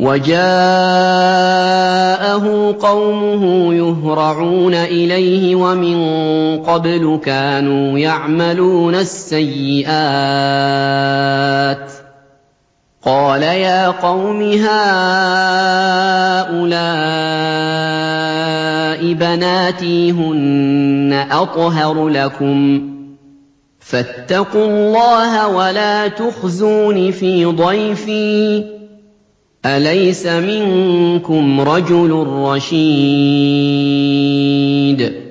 وَجَاءَهُ قَوْمُهُ يُهْرَعُونَ إِلَيْهِ وَمِن قَبْلُ كَانُوا يَعْمَلُونَ السَّيِّئَاتِ ۚ قَالَ يَا قَوْمِ هَٰؤُلَاءِ بَنَاتِي هُنَّ أَطْهَرُ لَكُمْ ۖ فَاتَّقُوا اللَّهَ وَلَا تُخْزُونِ فِي ضَيْفِي ۖ أَلَيْسَ مِنكُمْ رَجُلٌ رَّشِيدٌ